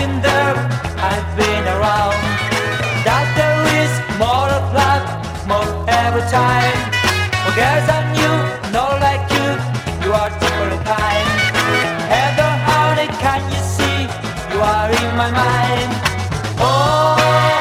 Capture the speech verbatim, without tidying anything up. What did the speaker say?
been there, I've been around. That there is more of love, more every time. For girls are new, not like you, you are different kind. Heather, honey, can you see, you are in my mind. Oh,